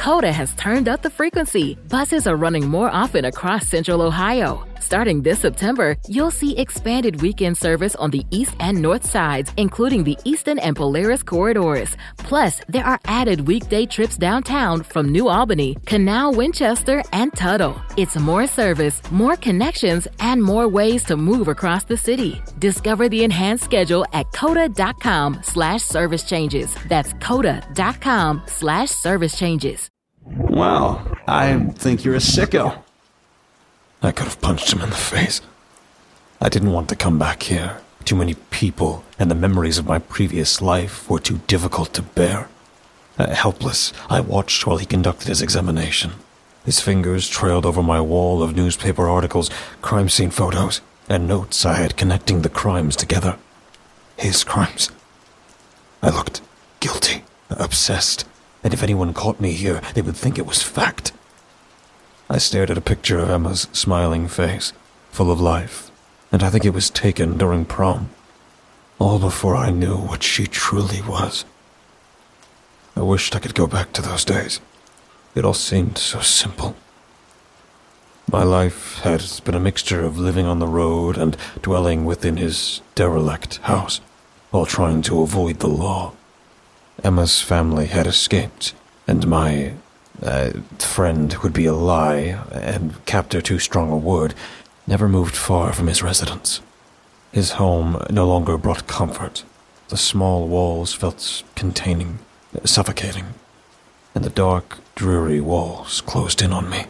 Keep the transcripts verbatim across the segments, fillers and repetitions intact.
Coda has turned up the frequency. Buses are running more often across Central Ohio. Starting this September, you'll see expanded weekend service on the east and north sides, including the Eastern and Polaris corridors. Plus, there are added weekday trips downtown from New Albany, Canal, Winchester, and Tuttle. It's more service, more connections, and more ways to move across the city. Discover the enhanced schedule at coda.com slash service changes. That's coda.com slash service changes. Wow, I think you're a sicko. I could have punched him in the face. I didn't want to come back here. Too many people and the memories of my previous life were too difficult to bear. Uh, helpless, I watched while he conducted his examination. His fingers trailed over my wall of newspaper articles, crime scene photos, and notes I had connecting the crimes together. His crimes. I looked guilty, obsessed, and if anyone caught me here, they would think it was fact. I stared at a picture of Emma's smiling face, full of life, and I think it was taken during prom, all before I knew what she truly was. I wished I could go back to those days. It all seemed so simple. My life had been a mixture of living on the road and dwelling within his derelict house, while trying to avoid the law. Emma's family had escaped, and my uh, friend would be a lie, and captor too strong a word, never moved far from his residence. His home no longer brought comfort. The small walls felt containing, suffocating, and the dark, dreary walls closed in on me.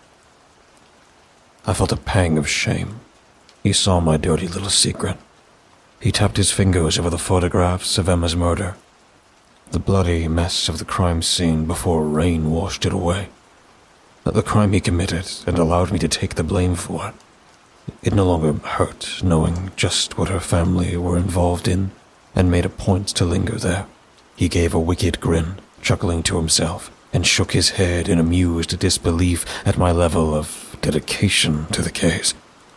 I felt a pang of shame. He saw my dirty little secret. He tapped his fingers over the photographs of Emma's murder, the bloody mess of the crime scene before rain washed it away. The crime he committed and allowed me to take the blame for. It no longer hurt knowing just what her family were involved in, and made a point to linger there. He gave a wicked grin, chuckling to himself, and shook his head in amused disbelief at my level of dedication to the case.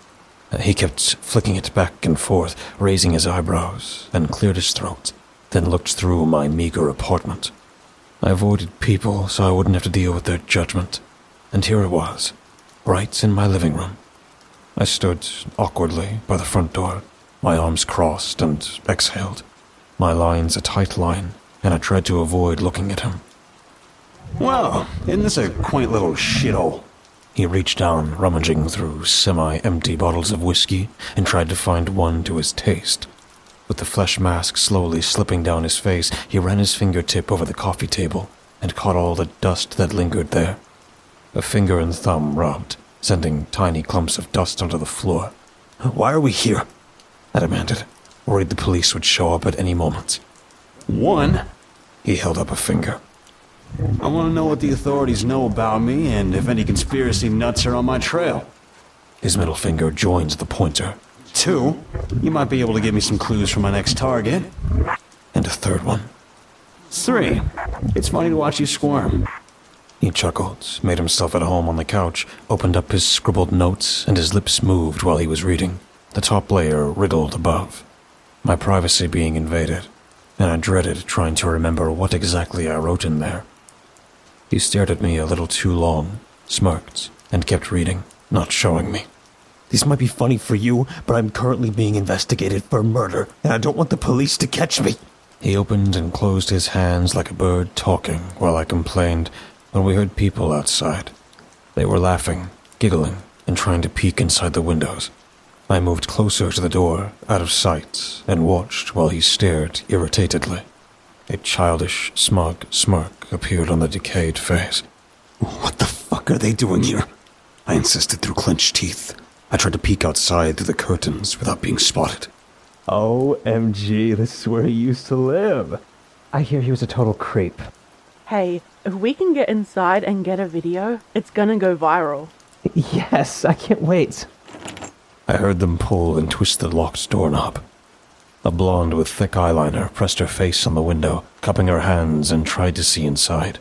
He kept flicking it back and forth, raising his eyebrows, and cleared his throat, then looked through my meager apartment. I avoided people so I wouldn't have to deal with their judgment, and here it was, right in my living room. I stood awkwardly by the front door, my arms crossed, and exhaled. My line's a tight line, and I tried to avoid looking at him. Well, isn't this a quaint little shithole? He reached down, rummaging through semi-empty bottles of whiskey, and tried to find one to his taste. With the flesh mask slowly slipping down his face, he ran his fingertip over the coffee table and caught all the dust that lingered there. A finger and thumb rubbed, sending tiny clumps of dust onto the floor. "Why are we here?" I demanded, worried the police would show up at any moment. One, he held up a finger. I want to know what the authorities know about me and if any conspiracy nuts are on my trail. His middle finger joined the pointer. Two, you might be able to give me some clues for my next target. And a third one. Three, it's funny to watch you squirm. He chuckled, made himself at home on the couch, opened up his scribbled notes, and his lips moved while he was reading, the top layer riddled above. My privacy being invaded, and I dreaded trying to remember what exactly I wrote in there. He stared at me a little too long, smirked, and kept reading, not showing me. "This might be funny for you, but I'm currently being investigated for murder, and I don't want the police to catch me." He opened and closed his hands like a bird talking while I complained when we heard people outside. They were laughing, giggling, and trying to peek inside the windows. I moved closer to the door, out of sight, and watched while he stared irritatedly. A childish, smug smirk appeared on the decayed face. "What the fuck are they doing here?" I insisted through clenched teeth. I tried to peek outside through the curtains without being spotted. O M G, this is where he used to live. I hear he was a total creep. Hey, if we can get inside and get a video, it's gonna go viral. Yes, I can't wait. I heard them pull and twist the locked doorknob. A blonde with thick eyeliner pressed her face on the window, cupping her hands, and tried to see inside.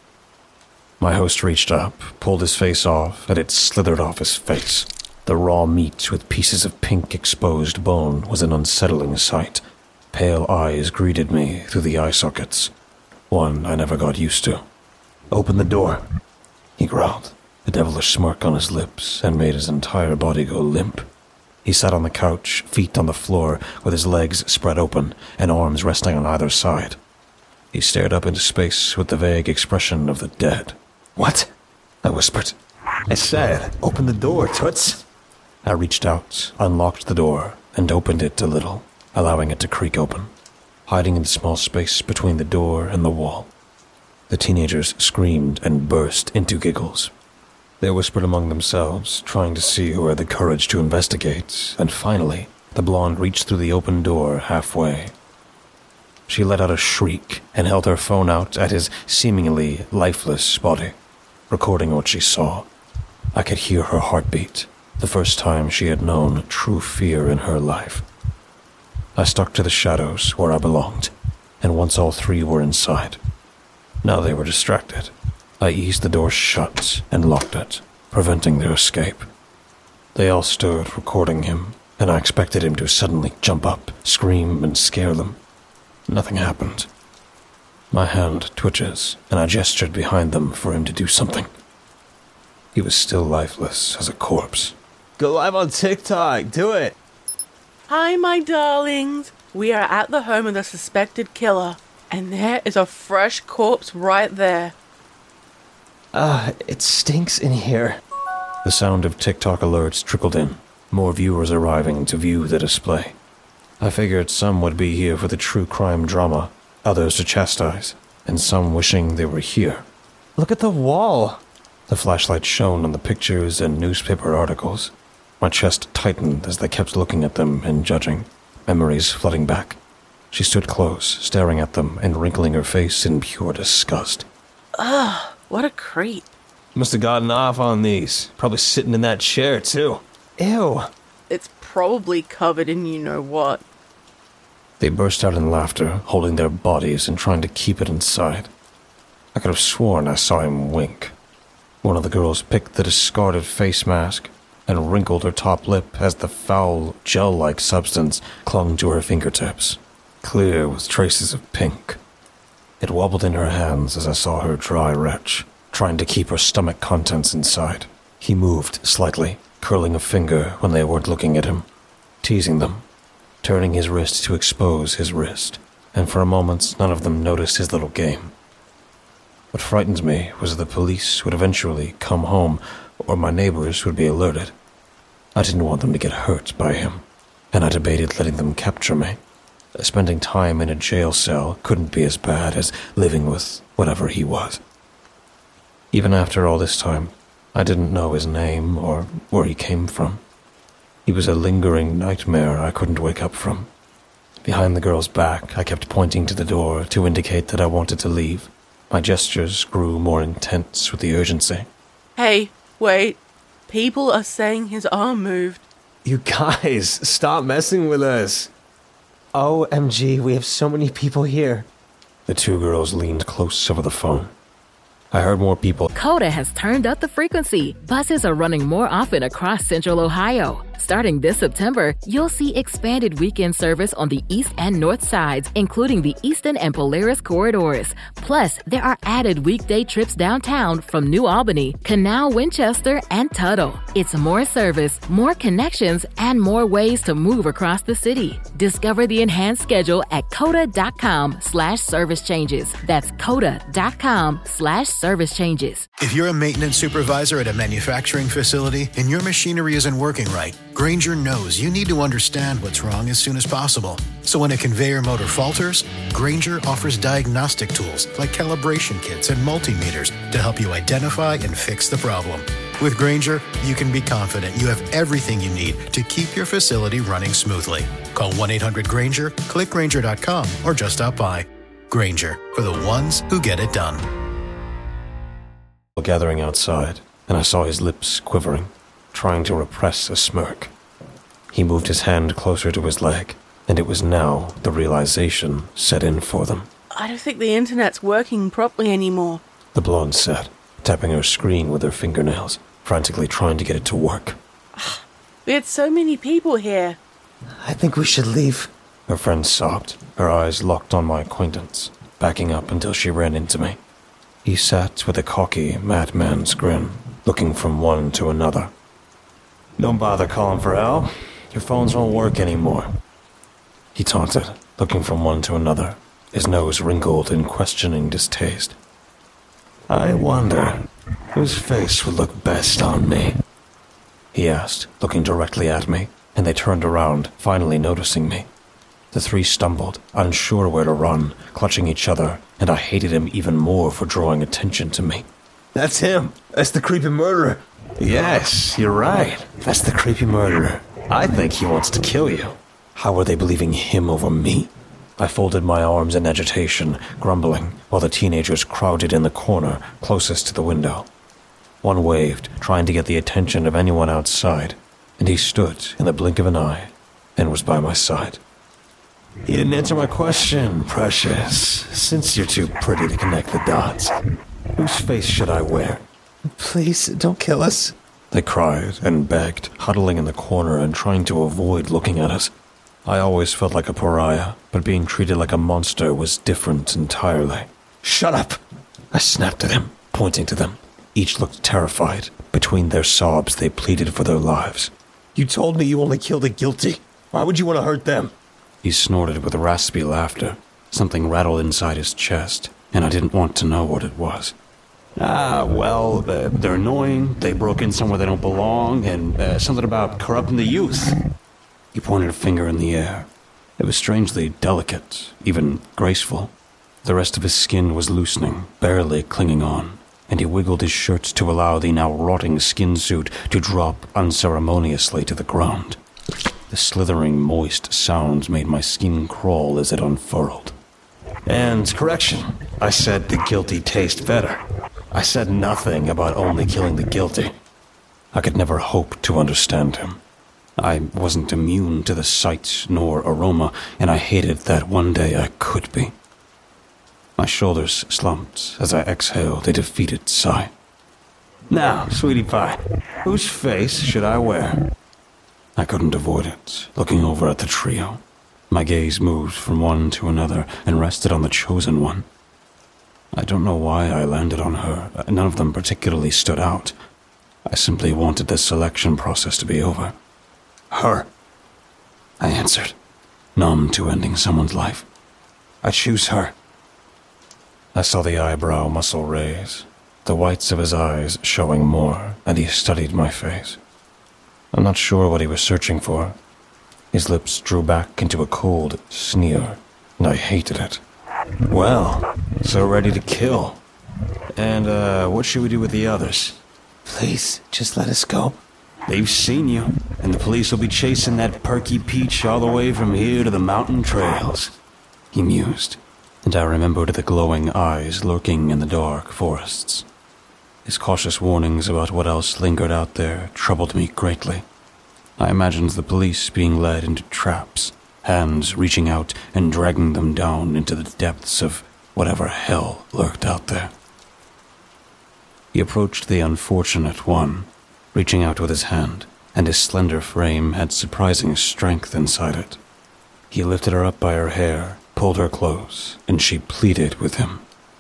My host reached up, pulled his face off, and it slithered off his face. The raw meat with pieces of pink exposed bone was an unsettling sight. Pale eyes greeted me through the eye sockets. One I never got used to. Open the door, he growled, a devilish smirk on his lips, and made his entire body go limp. He sat on the couch, feet on the floor, with his legs spread open and arms resting on either side. He stared up into space with the vague expression of the dead. "What?" I whispered. "I said, open the door, Toots." I reached out, unlocked the door, and opened it a little, allowing it to creak open, hiding in the small space between the door and the wall. The teenagers screamed and burst into giggles. They whispered among themselves, trying to see who had the courage to investigate, and finally, the blonde reached through the open door halfway. She let out a shriek and held her phone out at his seemingly lifeless body, recording what she saw. I could hear her heartbeat, the first time she had known true fear in her life. I stuck to the shadows where I belonged, and once all three were inside, now they were distracted. I eased the door shut and locked it, preventing their escape. They all stood recording him, and I expected him to suddenly jump up, scream, and scare them. Nothing happened. My hand twitches, and I gestured behind them for him to do something. He was still lifeless as a corpse. Go live on TikTok. Do it. Hi, my darlings. We are at the home of the suspected killer, and there is a fresh corpse right there. Ah, uh, it stinks in here. The sound of TikTok alerts trickled in, more viewers arriving to view the display. I figured some would be here for the true crime drama, others to chastise, and some wishing they were here. Look at the wall. The flashlight shone on the pictures and newspaper articles. My chest tightened as they kept looking at them and judging, memories flooding back. She stood close, staring at them and wrinkling her face in pure disgust. Ugh, what a creep. Must have gotten off on these. Probably sitting in that chair, too. Ew. It's probably covered in you-know-what. They burst out in laughter, holding their bodies and trying to keep it inside. I could have sworn I saw him wink. One of the girls picked the discarded face mask and wrinkled her top lip as the foul, gel-like substance clung to her fingertips, clear with traces of pink. It wobbled in her hands as I saw her dry retch, trying to keep her stomach contents inside. He moved slightly, curling a finger when they weren't looking at him, teasing them, turning his wrist to expose his wrist, and for a moment none of them noticed his little game. What frightened me was the police would eventually come home, or my neighbors would be alerted. I didn't want them to get hurt by him, and I debated letting them capture me. Spending time in a jail cell couldn't be as bad as living with whatever he was. Even after all this time, I didn't know his name or where he came from. He was a lingering nightmare I couldn't wake up from. Behind the girl's back, I kept pointing to the door to indicate that I wanted to leave. My gestures grew more intense with the urgency. Hey, wait. People are saying his arm moved. You guys, stop messing with us. O M G, we have so many people here. The two girls leaned close over the phone. I heard more people. Coda has turned up the frequency. Buses are running more often across Central Ohio. Starting this September, you'll see expanded weekend service on the east and north sides, including the Eastern and Polaris corridors. Plus, there are added weekday trips downtown from New Albany, Canal, Winchester, and Tuttle. It's more service, more connections, and more ways to move across the city. Discover the enhanced schedule at coda.com slash service changes. That's coda.com slash service changes. If you're a maintenance supervisor at a manufacturing facility and your machinery isn't working right, Grainger knows you need to understand what's wrong as soon as possible. So when a conveyor motor falters, Grainger offers diagnostic tools like calibration kits and multimeters to help you identify and fix the problem. With Grainger, you can be confident you have everything you need to keep your facility running smoothly. Call one eight hundred Grainger, click Grainger dot com, or just stop by. Grainger, for the ones who get it done. Gathering outside, and I saw his lips quivering, trying to repress a smirk. He moved his hand closer to his leg, and it was now the realization set in for them. I don't think the internet's working properly anymore, the blonde said, tapping her screen with her fingernails, frantically trying to get it to work. We had so many people here. I think we should leave. Her friend sobbed, her eyes locked on my acquaintance, backing up until she ran into me. He sat with a cocky madman's grin, looking from one to another. "Don't bother calling for help. Your phones won't work anymore," he taunted, looking from one to another, his nose wrinkled in questioning distaste. "I wonder whose face would look best on me?" he asked, looking directly at me, and they turned around, finally noticing me. The three stumbled, unsure where to run, clutching each other, and I hated him even more for drawing attention to me. "That's him! That's the creepy murderer!" "Yes, you're right. That's the creepy murderer. I think he wants to kill you." How are they believing him over me? I folded my arms in agitation, grumbling, while the teenagers crowded in the corner closest to the window. One waved, trying to get the attention of anyone outside, and he stood in the blink of an eye and was by my side. "You didn't answer my question, precious. Since you're too pretty to connect the dots, whose face should I wear?" "Please, don't kill us," they cried and begged, huddling in the corner and trying to avoid looking at us. I always felt like a pariah, but being treated like a monster was different entirely. "Shut up!" I snapped at him, pointing to them. Each looked terrified. Between their sobs, they pleaded for their lives. "You told me you only killed the guilty. Why would you want to hurt them?" He snorted with raspy laughter. Something rattled inside his chest, and I didn't want to know what it was. Ah, well, uh, they're annoying, they broke in somewhere they don't belong, and uh, something about corrupting the youth. He pointed a finger in the air. It was strangely delicate, even graceful. The rest of his skin was loosening, barely clinging on, and he wiggled his shirt to allow the now rotting skin suit to drop unceremoniously to the ground. The slithering, moist sounds made my skin crawl as it unfurled. And correction, I said the guilty taste better. I said nothing about only killing the guilty. I could never hope to understand him. I wasn't immune to the sight nor aroma, and I hated that one day I could be. My shoulders slumped as I exhaled a defeated sigh. "Now, sweetie pie, whose face should I wear?" I couldn't avoid it, looking over at the trio. My gaze moved from one to another and rested on the chosen one. I don't know why I landed on her. None of them particularly stood out. I simply wanted the selection process to be over. "Her," I answered, numb to ending someone's life. "I choose her." I saw the eyebrow muscle raise, the whites of his eyes showing more, and he studied my face. I'm not sure what he was searching for. His lips drew back into a cold sneer, and I hated it. "Well, so ready to kill. And, uh, what should we do with the others?" "Please, just let us go." "They've seen you, and the police will be chasing that perky peach all the way from here to the mountain trails," he mused, and I remembered the glowing eyes lurking in the dark forests. His cautious warnings about what else lingered out there troubled me greatly. I imagined the police being led into traps, hands reaching out and dragging them down into the depths of whatever hell lurked out there. He approached the unfortunate one, reaching out with his hand, and his slender frame had surprising strength inside it. He lifted her up by her hair, pulled her close, and she pleaded with him.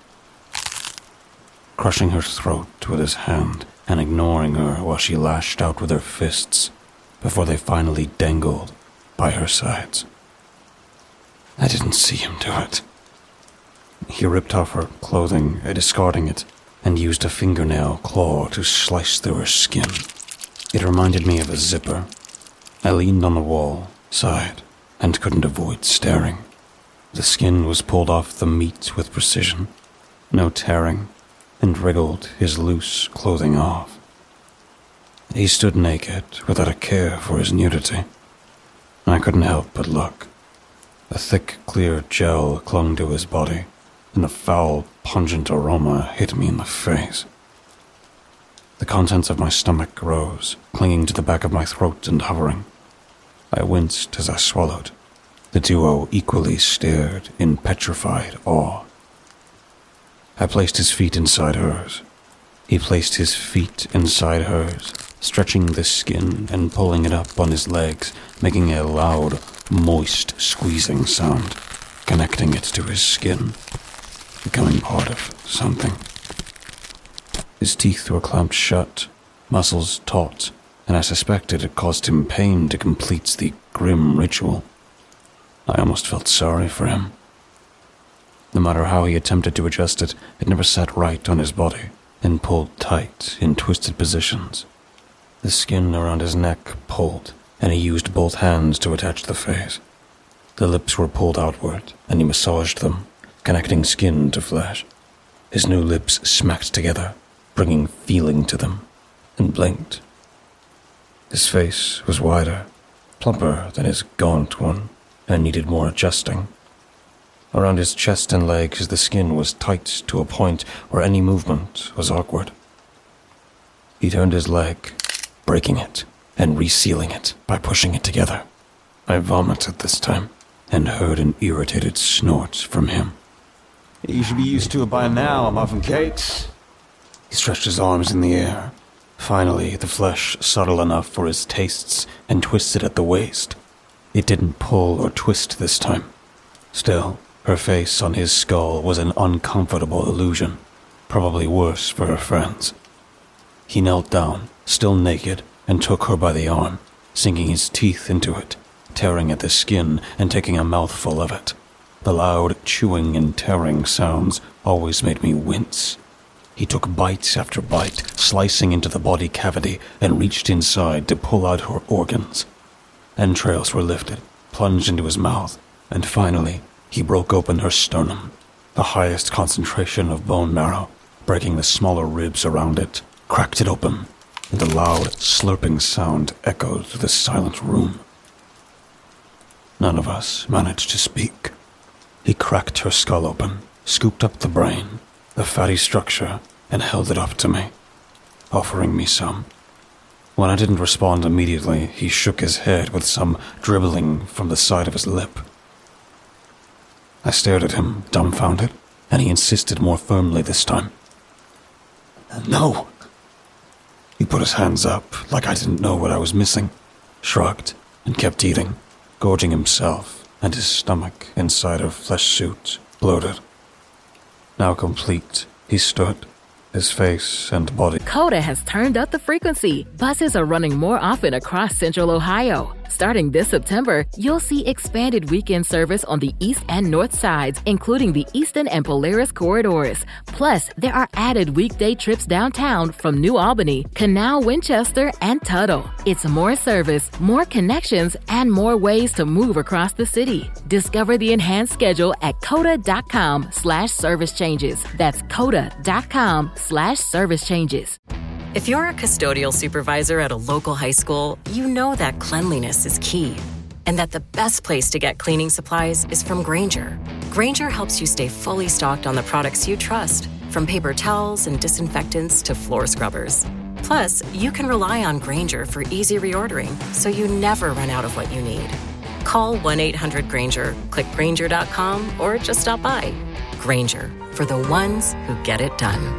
Crushing her throat with his hand and ignoring her while she lashed out with her fists before they finally dangled by her sides. I didn't see him do it. He ripped off her clothing, discarding it, and used a fingernail claw to slice through her skin. It reminded me of a zipper. I leaned on the wall, sighed, and couldn't avoid staring. The skin was pulled off the meat with precision, no tearing, and wriggled his loose clothing off. He stood naked, without a care for his nudity. I couldn't help but look. A thick, clear gel clung to his body, and a foul, pungent aroma hit me in the face. The contents of my stomach rose, clinging to the back of my throat and hovering. I winced as I swallowed. The duo equally stared in petrified awe. I placed his feet inside hers. He placed his feet inside hers, stretching the skin and pulling it up on his legs, making a loud, moist, squeezing sound, connecting it to his skin, becoming part of something. His teeth were clamped shut, muscles taut, and I suspected it caused him pain to complete the grim ritual. I almost felt sorry for him. No matter how he attempted to adjust it, it never sat right on his body and pulled tight in twisted positions. The skin around his neck pulled, and he used both hands to attach the face. The lips were pulled outward, and he massaged them, connecting skin to flesh. His new lips smacked together, bringing feeling to them, and blinked. His face was wider, plumper than his gaunt one, and needed more adjusting. Around his chest and legs, the skin was tight to a point where any movement was awkward. He turned his leg, breaking it and resealing it by pushing it together. I vomited this time and heard an irritated snort from him. You should be used to it by now, Muffin Cakes. He stretched his arms in the air. Finally, the flesh subtle enough for his tastes and twisted at the waist. It didn't pull or twist this time. Still, her face on his skull was an uncomfortable illusion, probably worse for her friends. He knelt down, still naked, and took her by the arm, sinking his teeth into it, tearing at the skin and taking a mouthful of it. The loud chewing and tearing sounds always made me wince. He took bite after bite, slicing into the body cavity, and reached inside to pull out her organs. Entrails were lifted, plunged into his mouth, and finally, he broke open her sternum, the highest concentration of bone marrow, breaking the smaller ribs around it, cracked it open, and the loud, slurping sound echoed through the silent room. None of us managed to speak. He cracked her skull open, scooped up the brain, the fatty structure, and held it up to me, offering me some. When I didn't respond immediately, he shook his head with some dribbling from the side of his lip. I stared at him, dumbfounded, and he insisted more firmly this time. No! He put his hands up, like I didn't know what I was missing, shrugged, and kept eating, gorging himself and his stomach inside her flesh suit, bloated. Now complete, he stood, his face and body. Coda has turned up the frequency. Buses are running more often across Central Ohio. Starting this September, you'll see expanded weekend service on the east and north sides, including the Eastern and Polaris corridors. Plus, there are added weekday trips downtown from New Albany, Canal, Winchester, and Tuttle. It's more service, more connections, and more ways to move across the city. Discover the enhanced schedule at coda.com slash service changes. That's coda.com slash service changes. If you're a custodial supervisor at a local high school, you know that cleanliness is key, and that the best place to get cleaning supplies is from Grainger. Grainger helps you stay fully stocked on the products you trust, from paper towels and disinfectants to floor scrubbers. Plus, you can rely on Grainger for easy reordering, so you never run out of what you need. Call one eight hundred Grainger, click Grainger dot com, or just stop by. Grainger, for the ones who get it done.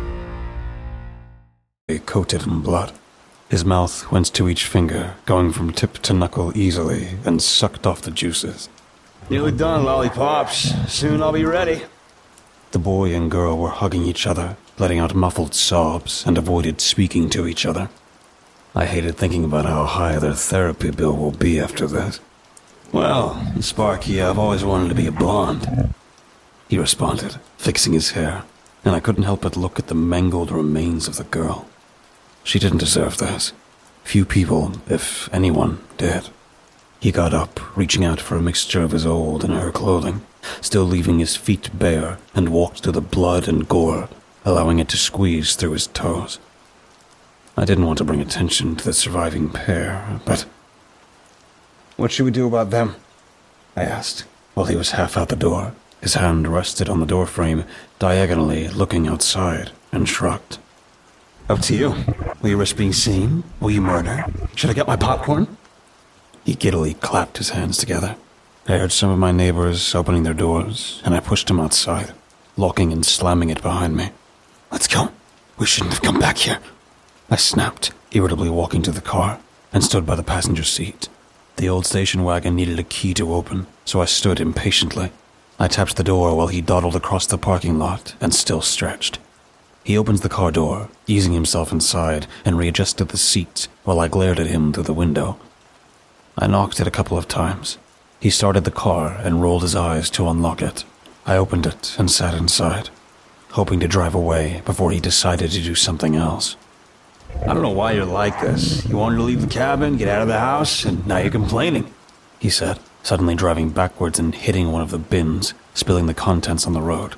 Coated in blood. His mouth went to each finger, going from tip to knuckle easily, and sucked off the juices. Nearly done, lollipops. Soon I'll be ready. The boy and girl were hugging each other, letting out muffled sobs, and avoided speaking to each other. I hated thinking about how high their therapy bill will be after this. Well, Sparky, I've always wanted to be a blonde. He responded, fixing his hair, and I couldn't help but look at the mangled remains of the girl. She didn't deserve this. Few people, if anyone, did. He got up, reaching out for a mixture of his old and her clothing, still leaving his feet bare, and walked through the blood and gore, allowing it to squeeze through his toes. I didn't want to bring attention to the surviving pair, but... What should we do about them? I asked, while he was half out the door. His hand rested on the doorframe, diagonally looking outside, and shrugged. Up to you. Will you risk being seen? Will you murder? Should I get my popcorn? He giddily clapped his hands together. I heard some of my neighbors opening their doors, and I pushed him outside, locking and slamming it behind me. Let's go. We shouldn't have come back here. I snapped, irritably walking to the car, and stood by the passenger seat. The old station wagon needed a key to open, so I stood impatiently. I tapped the door while he dawdled across the parking lot and still stretched. He opens the car door, easing himself inside, and readjusted the seat while I glared at him through the window. I knocked it a couple of times. He started the car and rolled his eyes to unlock it. I opened it and sat inside, hoping to drive away before he decided to do something else. I don't know why you're like this. You wanted to leave the cabin, get out of the house, and now you're complaining, he said, suddenly driving backwards and hitting one of the bins, spilling the contents on the road.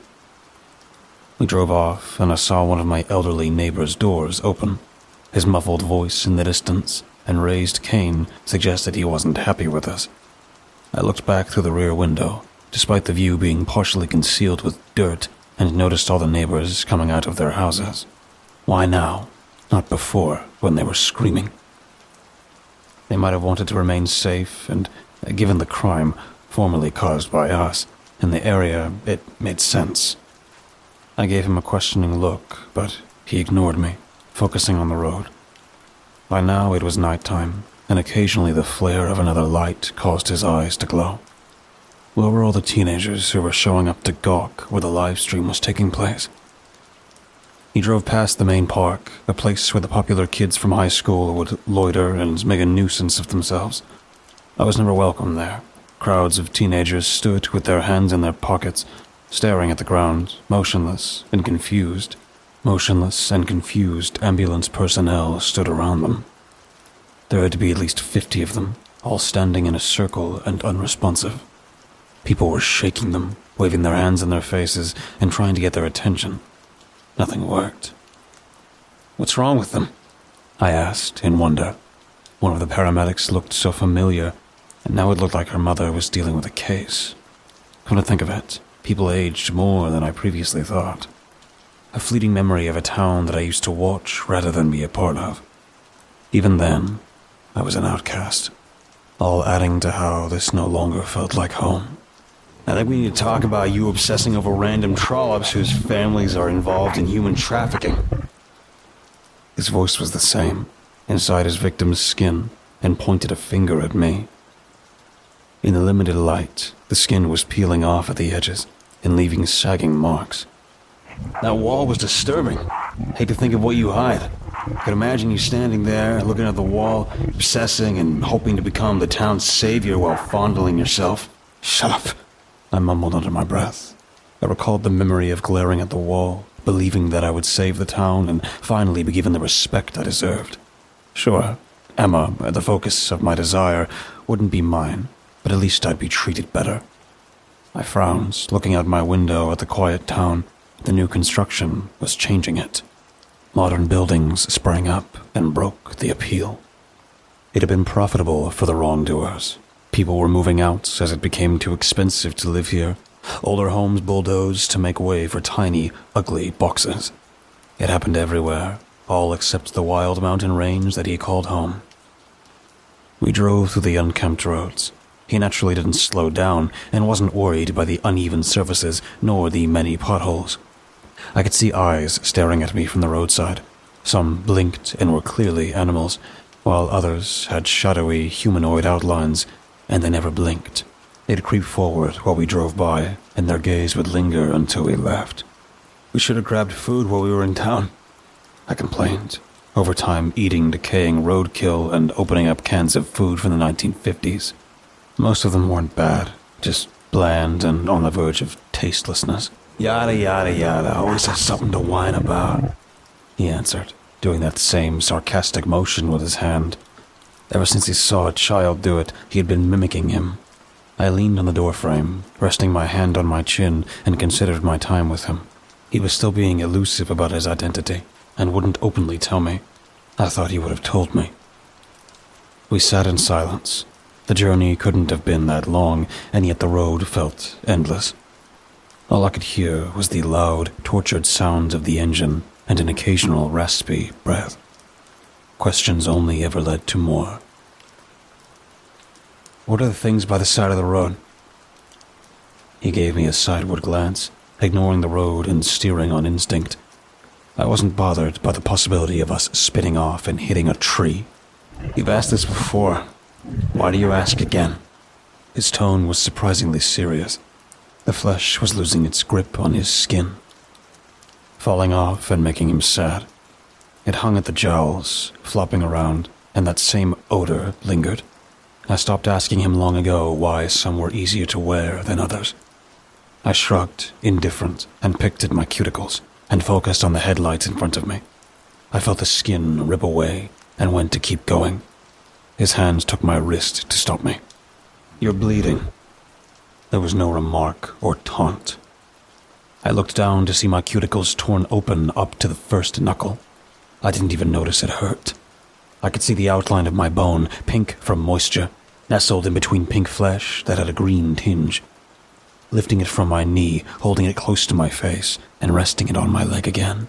We drove off, and I saw one of my elderly neighbor's doors open. His muffled voice in the distance and raised cane suggested he wasn't happy with us. I looked back through the rear window, despite the view being partially concealed with dirt, and noticed all the neighbors coming out of their houses. Why now? Not before, when they were screaming. They might have wanted to remain safe, and, given the crime, formerly caused by us, in the area, it made sense. I gave him a questioning look, but he ignored me, focusing on the road. By now it was nighttime, and occasionally the flare of another light caused his eyes to glow. Where were all the teenagers who were showing up to gawk where the live stream was taking place? He drove past the main park, a place where the popular kids from high school would loiter and make a nuisance of themselves. I was never welcome there. Crowds of teenagers stood with their hands in their pockets, staring at the ground, motionless and confused. Motionless and confused ambulance personnel stood around them. There had to be at least fifty of them, all standing in a circle and unresponsive. People were shaking them, waving their hands in their faces, and trying to get their attention. Nothing worked. "What's wrong with them?" I asked in wonder. One of the paramedics looked so familiar, and now it looked like her mother was dealing with a case. Come to think of it, people aged more than I previously thought. A fleeting memory of a town that I used to watch rather than be a part of. Even then, I was an outcast, all adding to how this no longer felt like home. I think we need to talk about you obsessing over random trollops whose families are involved in human trafficking. His voice was the same, inside his victim's skin, and pointed a finger at me. In the limited light, the skin was peeling off at the edges and leaving sagging marks. That wall was disturbing. Hate to think of what you hide. I could imagine you standing there, looking at the wall, obsessing and hoping to become the town's savior while fondling yourself. Shut up, I mumbled under my breath. I recalled the memory of glaring at the wall, believing that I would save the town and finally be given the respect I deserved. Sure, Emma, the focus of my desire, wouldn't be mine, but at least I'd be treated better. I frowned, looking out my window at the quiet town. The new construction was changing it. Modern buildings sprang up and broke the appeal. It had been profitable for the wrongdoers. People were moving out as it became too expensive to live here. Older homes bulldozed to make way for tiny, ugly boxes. It happened everywhere, all except the wild mountain range that he called home. We drove through the unkempt roads. He naturally didn't slow down and wasn't worried by the uneven surfaces nor the many potholes. I could see eyes staring at me from the roadside. Some blinked and were clearly animals, while others had shadowy humanoid outlines, and they never blinked. They'd creep forward while we drove by, and their gaze would linger until we left. We should have grabbed food while we were in town, I complained, over time eating decaying roadkill and opening up cans of food from the nineteen fifties. Most of them weren't bad, just bland and on the verge of tastelessness. Yada, yada, yada, always has something to whine about, he answered, doing that same sarcastic motion with his hand. Ever since he saw a child do it, he had been mimicking him. I leaned on the doorframe, resting my hand on my chin, and considered my time with him. He was still being elusive about his identity, and wouldn't openly tell me. I thought he would have told me. We sat in silence. The journey couldn't have been that long, and yet the road felt endless. All I could hear was the loud, tortured sounds of the engine and an occasional raspy breath. Questions only ever led to more. What are the things by the side of the road? He gave me a sideward glance, ignoring the road and steering on instinct. I wasn't bothered by the possibility of us spinning off and hitting a tree. You've asked this before. Why do you ask again? His tone was surprisingly serious. The flesh was losing its grip on his skin. falling off and making him sad. It hung at the jowls, flopping around, and that same odor lingered. I stopped asking him long ago why some were easier to wear than others. I shrugged, indifferent, and picked at my cuticles, and focused on the headlights in front of me. I felt the skin rip away, and went to keep going. His hands took my wrist to stop me. "You're bleeding." There was no remark or taunt. I looked down to see my cuticles torn open up to the first knuckle. I didn't even notice it hurt. I could see the outline of my bone, pink from moisture, nestled in between pink flesh that had a green tinge. Lifting it from my knee, holding it close to my face, and resting it on my leg again.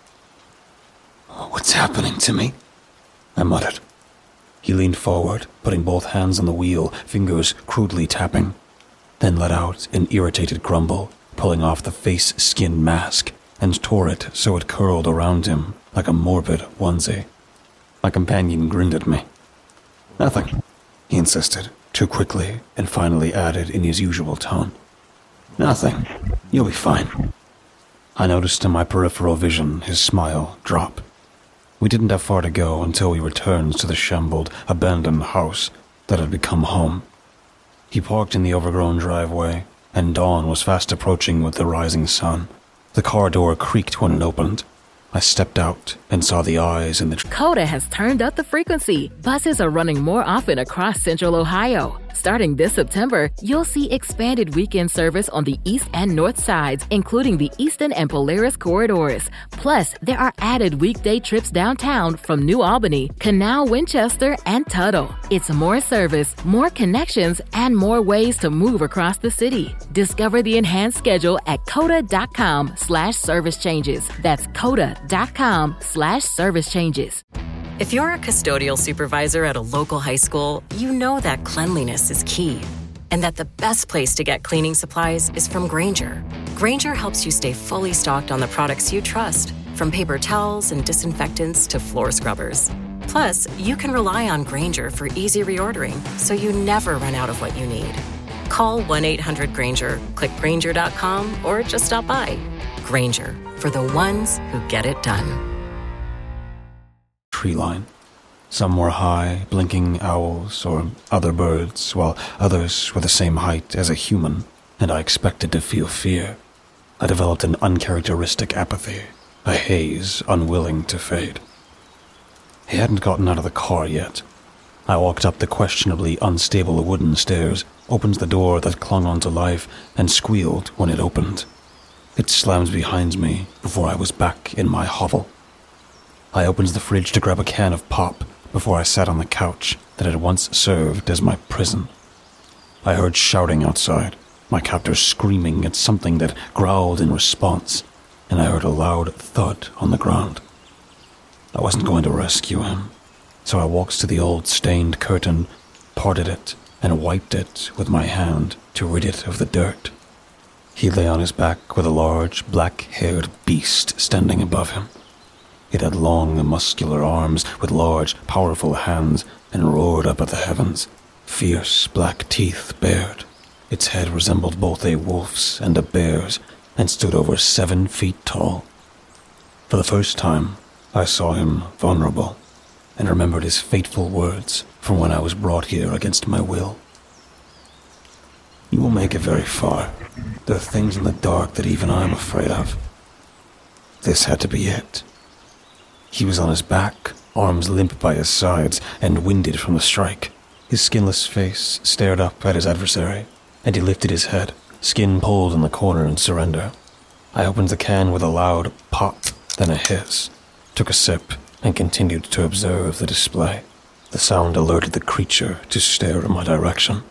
"What's happening to me?" I muttered. He leaned forward, putting both hands on the wheel, fingers crudely tapping, then let out an irritated grumble, pulling off the face skin mask, and tore it so it curled around him like a morbid onesie. My companion grinned at me. "Nothing," he insisted, too quickly, and finally added in his usual tone. "Nothing. You'll be fine." I noticed in my peripheral vision his smile drop. We didn't have far to go until we returned to the shambled, abandoned house that had become home. He parked in the overgrown driveway, and dawn was fast approaching with the rising sun. The car door creaked when it opened. I stepped out and saw the eyes in the... Tr- Coda has turned up the frequency. Buses are running more often across Central Ohio. Starting this September, you'll see expanded weekend service on the east and north sides, including the Eastern and Polaris corridors. Plus, there are added weekday trips downtown from New Albany, Canal, Winchester, and Tuttle. It's more service, more connections, and more ways to move across the city. Discover the enhanced schedule at coda.com slash service changes. That's coda.com slash service changes. If you're a custodial supervisor at a local high school, you know that cleanliness is key, and that the best place to get cleaning supplies is from Grainger. Grainger helps you stay fully stocked on the products you trust, from paper towels and disinfectants to floor scrubbers. Plus, you can rely on Grainger for easy reordering, so you never run out of what you need. Call one eight hundred Grainger, click Grainger dot com, or just stop by. Grainger, for the ones who get it done. Tree line. Some were high, blinking owls or other birds, while others were the same height as a human, and I expected to feel fear. I developed an uncharacteristic apathy, a haze unwilling to fade. He hadn't gotten out of the car yet. I walked up the questionably unstable wooden stairs, opened the door that clung onto life, and squealed when it opened. It slammed behind me before I was back in my hovel. I opened the fridge to grab a can of pop before I sat on the couch that had once served as my prison. I heard shouting outside, my captors screaming at something that growled in response, and I heard a loud thud on the ground. I wasn't going to rescue him, so I walked to the old stained curtain, parted it, and wiped it with my hand to rid it of the dirt. He lay on his back with a large, black-haired beast standing above him. It had long, muscular arms with large, powerful hands and roared up at the heavens. Fierce, black teeth bared. Its head resembled both a wolf's and a bear's and stood over seven feet tall. For the first time, I saw him vulnerable and remembered his fateful words from when I was brought here against my will. "You will make it very far. There are things in the dark that even I'm afraid of." This had to be it. He was on his back, arms limp by his sides and winded from the strike. His skinless face stared up at his adversary, and he lifted his head, skin pulled in the corner in surrender. I opened the can with a loud pop, then a hiss, took a sip, and continued to observe the display. The sound alerted the creature to stare in my direction.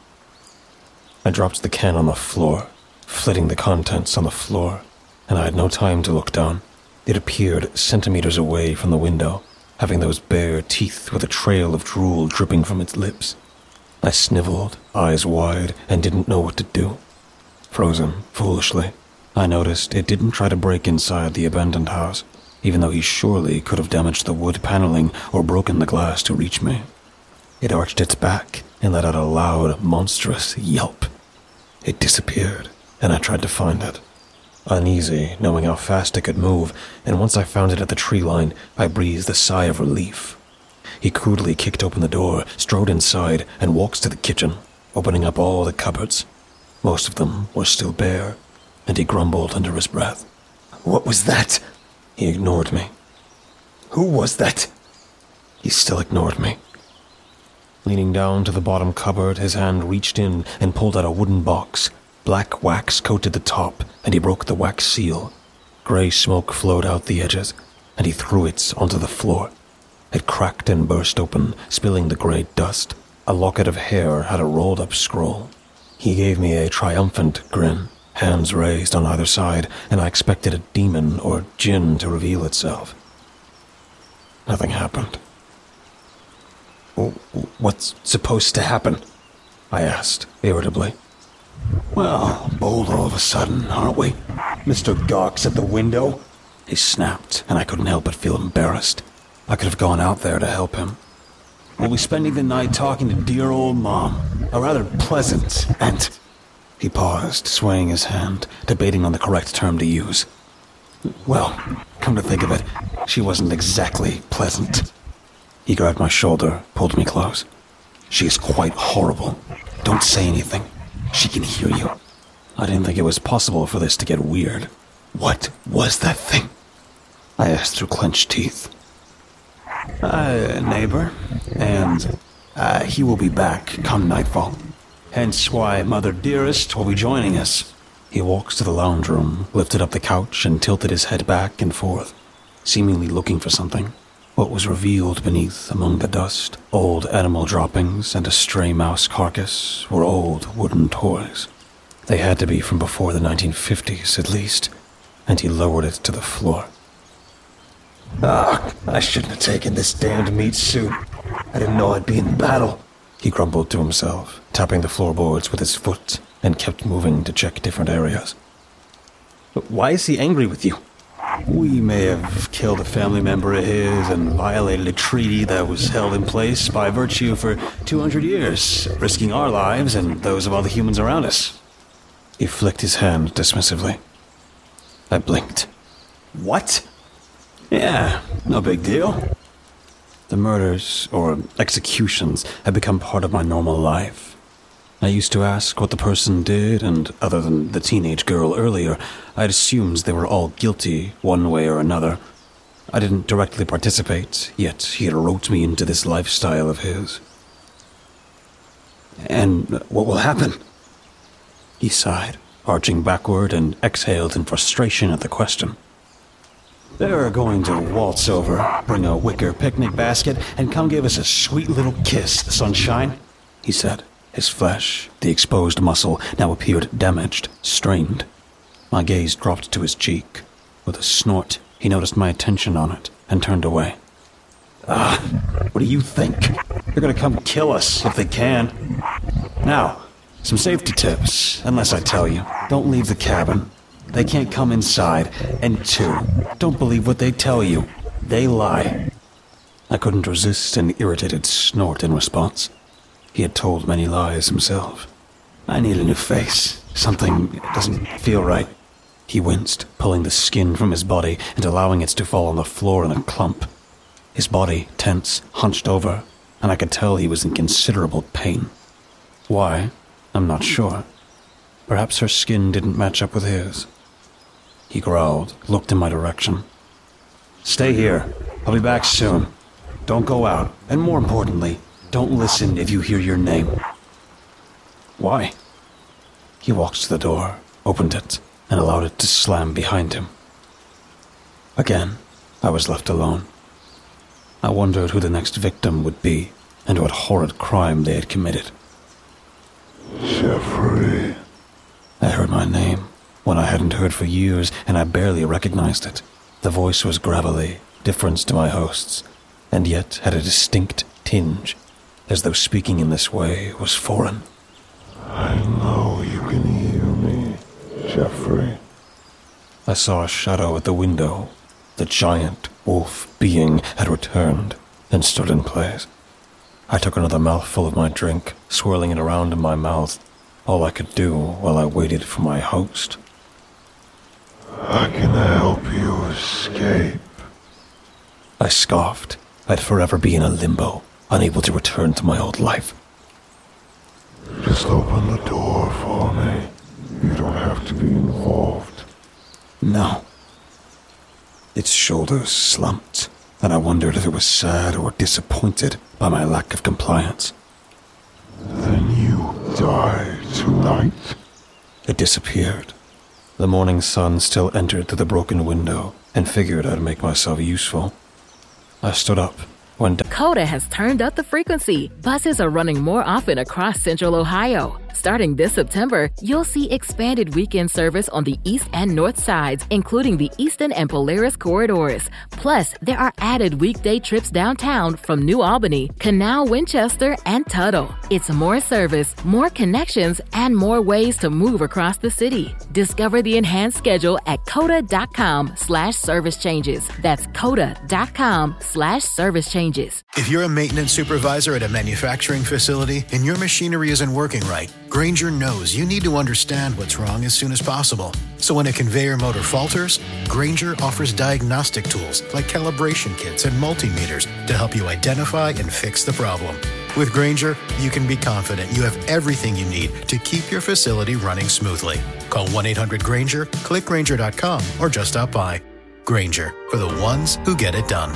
I dropped the can on the floor, flitting the contents on the floor, and I had no time to look down. It appeared centimeters away from the window, having those bare teeth with a trail of drool dripping from its lips. I sniveled, eyes wide, and didn't know what to do. Frozen, foolishly, I noticed it didn't try to break inside the abandoned house, even though he surely could have damaged the wood paneling or broken the glass to reach me. It arched its back and let out a loud, monstrous yelp. It disappeared, and I tried to find it. uneasy, knowing how fast it could move, and once I found it at the tree line, I breathed a sigh of relief. He crudely kicked open the door, strode inside, and walked to the kitchen, opening up all the cupboards. Most of them were still bare, and he grumbled under his breath. "What was that?" He ignored me. "Who was that?" He still ignored me. Leaning down to the bottom cupboard, his hand reached in and pulled out a wooden box. Black wax coated the top, and he broke the wax seal. Grey smoke flowed out the edges, and he threw it onto the floor. It cracked and burst open, spilling the grey dust. A locket of hair had a rolled-up scroll. He gave me a triumphant grin, hands raised on either side, and I expected a demon or djinn to reveal itself. Nothing happened. "What's supposed to happen?" I asked, irritably. "Well, bold all of a sudden, aren't we? Mister Gawk's at the window," he snapped, and I couldn't help but feel embarrassed. I could have gone out there to help him. "We'll be spending the night talking to dear old Mom. A rather pleasant and..." He paused, swaying his hand, debating on the correct term to use. "Well, come to think of it, she wasn't exactly pleasant." He grabbed my shoulder, pulled me close. "She is quite horrible. Don't say anything. She can hear you." I didn't think it was possible for this to get weird. "What was that thing?" I asked through clenched teeth. Uh, neighbor, and uh, he will be back come nightfall. Hence why Mother Dearest will be joining us." He walked to the lounge room, lifted up the couch, and tilted his head back and forth, seemingly looking for something. What was revealed beneath among the dust, old animal droppings and a stray mouse carcass, were old wooden toys. They had to be from before the nineteen fifties, at least, and he lowered it to the floor. "Ah, I shouldn't have taken this damned meat suit. I didn't know I'd be in battle," he grumbled to himself, tapping the floorboards with his foot, and kept moving to check different areas. "Why is he angry with you?" "We may have killed a family member of his and violated a treaty that was held in place by virtue for two hundred years, risking our lives and those of all the humans around us." He flicked his hand dismissively. I blinked. "What?" "Yeah, no big deal." The murders, or executions, had become part of my normal life. I used to ask what the person did, and other than the teenage girl earlier, I'd assumed they were all guilty one way or another. I didn't directly participate, yet he had roped me into this lifestyle of his. "And what will happen?" He sighed, arching backward, and exhaled in frustration at the question. "They're going to waltz over, bring a wicker picnic basket, and come give us a sweet little kiss, sunshine," he said. His flesh, the exposed muscle, now appeared damaged, strained. My gaze dropped to his cheek. With a snort, he noticed my attention on it and turned away. "Ah, what do you think? They're gonna come kill us if they can. Now, some safety tips, unless I tell you. Don't leave the cabin. They can't come inside. And two, don't believe what they tell you. They lie." I couldn't resist an irritated snort in response. He had told many lies himself. "I need a new face. Something doesn't feel right." He winced, pulling the skin from his body and allowing it to fall on the floor in a clump. His body, tense, hunched over, and I could tell he was in considerable pain. Why? I'm not sure. Perhaps her skin didn't match up with his. He growled, looked in my direction. "Stay here. I'll be back soon. Don't go out, and more importantly, don't listen if you hear your name." "Why?" He walked to the door, opened it, and allowed it to slam behind him. Again, I was left alone. I wondered who the next victim would be, and what horrid crime they had committed. "Jeffrey." I heard my name, one I hadn't heard for years, and I barely recognized it. The voice was gravelly, different to my host's, and yet had a distinct tinge, as though speaking in this way was foreign. "I know you can hear me, Jeffrey." I saw a shadow at the window. The giant wolf being had returned and stood in place. I took another mouthful of my drink, swirling it around in my mouth, all I could do while I waited for my host. I can help you escape. I scoffed. I'd forever be in a limbo, unable to return to my old life. Just open the door for me. You don't have to be involved. No. Its shoulders slumped, and I wondered if it was sad or disappointed by my lack of compliance. Then you die tonight. It disappeared. The morning sun still entered through the broken window and figured I'd make myself useful. I stood up, went down. Coda has turned up the frequency. Buses are running more often across Central Ohio. Starting this September, you'll see expanded weekend service on the east and north sides, including the Eastern and Polaris corridors. Plus, there are added weekday trips downtown from New Albany, Canal, Winchester, and Tuttle. It's more service, more connections, and more ways to move across the city. Discover the enhanced schedule at coda.com slash service changes. That's coda.com slash service changes. If you're a maintenance supervisor at a manufacturing facility and your machinery isn't working right, Grainger knows you need to understand what's wrong as soon as possible. So when a conveyor motor falters, Grainger offers diagnostic tools like calibration kits and multimeters to help you identify and fix the problem. With Grainger, you can be confident you have everything you need to keep your facility running smoothly. Call one eight hundred Grainger, click Grainger dot com, or just stop by. Grainger, for the ones who get it done.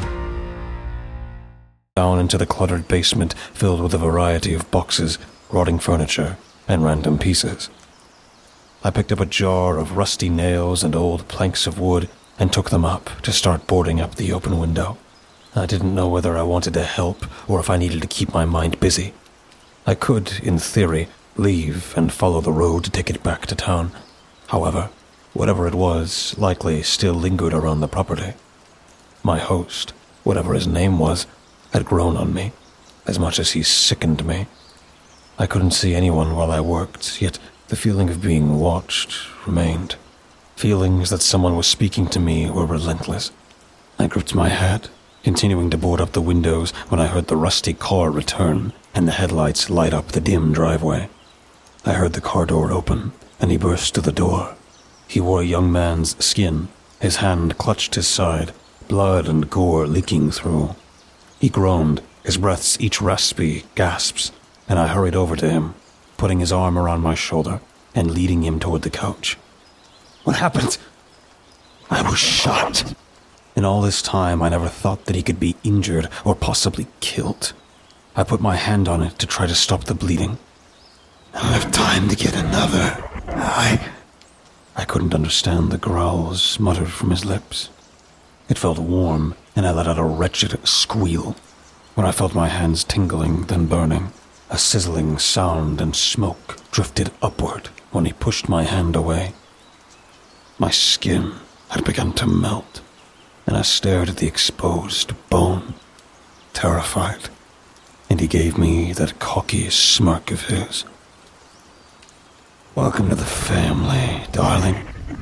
Down into the cluttered basement filled with a variety of boxes, rotting furniture, and random pieces. I picked up a jar of rusty nails and old planks of wood and took them up to start boarding up the open window. I didn't know whether I wanted to help or if I needed to keep my mind busy. I could, in theory, leave and follow the road to take it back to town. However, whatever it was likely still lingered around the property. My host, whatever his name was, had grown on me, as much as he sickened me. I couldn't see anyone while I worked, yet the feeling of being watched remained. Feelings that someone was speaking to me were relentless. I gripped my hat, continuing to board up the windows when I heard the rusty car return and the headlights light up the dim driveway. I heard the car door open, and he burst to the door. He wore a young man's skin, his hand clutched his side, blood and gore leaking through. He groaned, his breaths each raspy gasps, and I hurried over to him, putting his arm around my shoulder and leading him toward the couch. What happened? I was shot. In all this time, I never thought that he could be injured or possibly killed. I put my hand on it to try to stop the bleeding. I'll have time to get another. I... I couldn't understand the growls muttered from his lips. It felt warm, and I let out a wretched squeal. When I felt my hands tingling, then burning, a sizzling sound and smoke drifted upward when he pushed my hand away. My skin had begun to melt, and I stared at the exposed bone, terrified, and he gave me that cocky smirk of his. Welcome to the family, darling.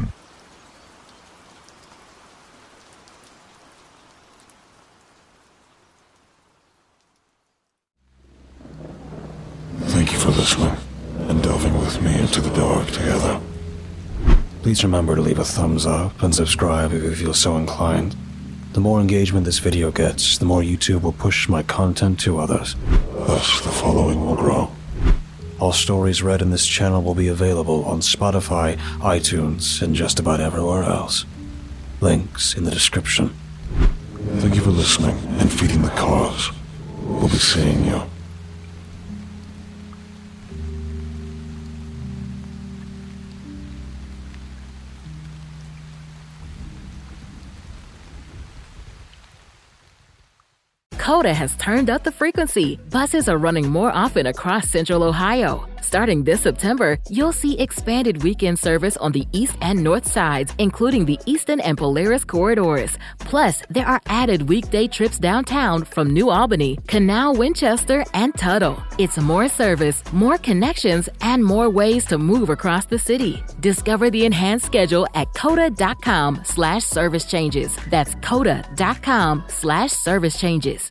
Thank you for listening and delving with me into the dark together. Please remember to leave a thumbs up and subscribe if you feel so inclined. The more engagement this video gets, the more YouTube will push my content to others. Thus, the following will grow. All stories read in this channel will be available on Spotify, iTunes, and just about everywhere else. Links in the description. Thank you for listening and feeding the cause. We'll be seeing you. Coda has turned up the frequency. Buses are running more often across Central Ohio. Starting this September, you'll see expanded weekend service on the east and north sides, including the Eastern and Polaris corridors. Plus, there are added weekday trips downtown from New Albany, Canal, Winchester, and Tuttle. It's more service, more connections, and more ways to move across the city. Discover the enhanced schedule at coda.com slash service changes. That's coda.com slash service changes.